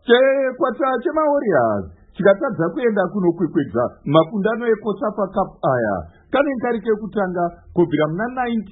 Chikwata chemaWarriors chikatadza kuenda kunokwikwidza makundano eCOSAFA Cup aya kanengari kekutanga kubvira muna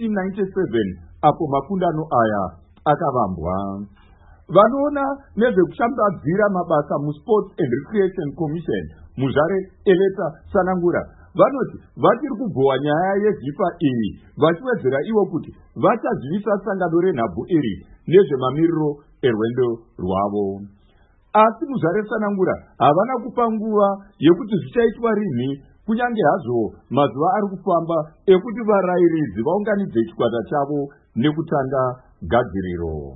1997 apo makundano aya akavambwa. Vanoona nezvekushambadzira mabasa muSports and Recreation Commission muzvare Eleta Sanangura vanoti vachiri kubvowa nyaya yeZIFA iyi vachiwedzera ivo kuti vachazivisa sangano renhabvu iri nezvemamiriro erwendo rwavo. Asi muzvare Sanangura havana kupa nguva yekuti zvichaitwa rini, kunyange hazvo mazuva ari kufamba ekuti varayiridzi vaunganidze chikwata chavo nekutanga gadziriro.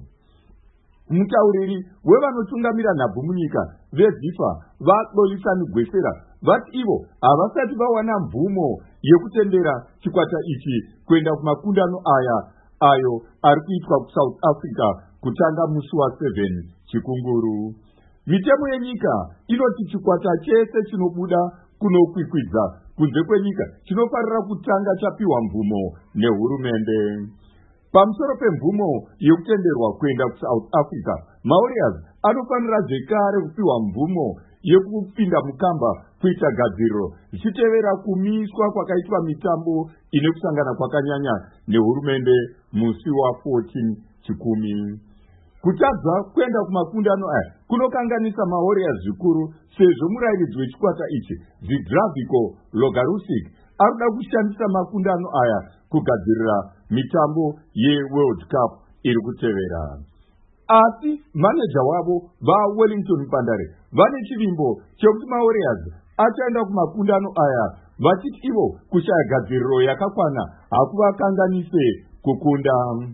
Mutauriri wevanotungamira nhabvu munyika veZIFA vaDolisani Gwesera vati ivo havasati vawana mvumo yekutendera chikwata ichi kuenda kumakundano aya ayo ari kuitwa kuSouth Africa kutanga musi wa7 chikunguru. Mitemo yenyika inoti chikwata chese chinobuda kunokwikwidza kunze kwenyika chinofarira kutanga chapiwa mvumo nehurumende. Pamusoro pemvumo yekutenderwa kuenda kuSouth Africa, maWarriors anofanira zvekare kupiwa mvumo yekupinda mukamba kuita gadziriro zvichitevera kumiswa kwakaitwa mitambo ine kusangana kwakanyanya nehurumende musi wa14 chikumi. Kutadza kuenda kumakundano aya kunokanganisa maWarriors zvikuru sezvo murayiridzi wechikwata ichi Zdravko Logarusic arikuda kushandisa makundano aya kugadzirira mitambo yeWorld Cup iri kutevera. Asi maneja wavo vaWellington Pandare vane chivimbo chekuti maWarriors achaenda kumakundano aya vachiti ivo kushaya gadziriro yakakwana hakuvakanganise kukunda.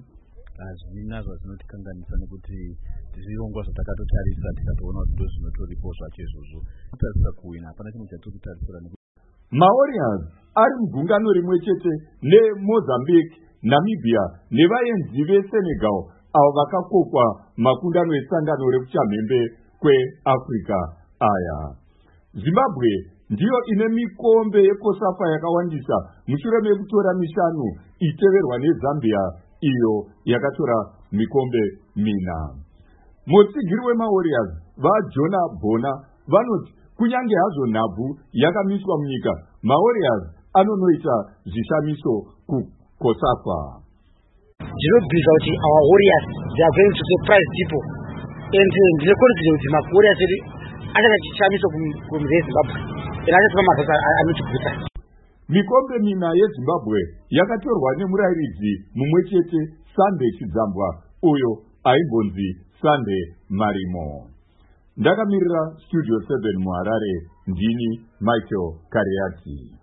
Zvinazvo zvinotikanganisa nekuti zvirongwa zvatakatotarisa tikatoona kuti ndozvinotoripo zvacho izvozvo kutarisa kuwina hapana chimwe chatiri kutarisira. maWarriors ari mugungano rimwe chete neMozambique, Namibia nevaenzi veSenegal avo vakakokwa makundano esangano rekuchamhembe kweAfrica aya. Zimbabwe ndiyo ine mikombe yeCOSAFA yakawandisa mushure mekutora mishanu iteverwa neZambia iyo yakatora mikombe 4. Mutsigiri wemaWarriors vaJona Bona vanoti kunyange hazvo nhabvu yakamiswa munyika, maWarriors anonoita zvishamiso kuCOSAFA. Ndinobvisa kuti our Warriors they are going to surprise people and ndine confident kuti maWarriors edu achaita chishamiso kuZimbabwe and achatora mabasa anochiguta. Mikombe 4 yeZimbabwe yakatorwa nemurayiridzi mumwe chete Sunday Chidzambwa uyo aimbonzi Sunday Marimo. Ndakamirira Studio 7 muHarare, ndini Michael Kariati.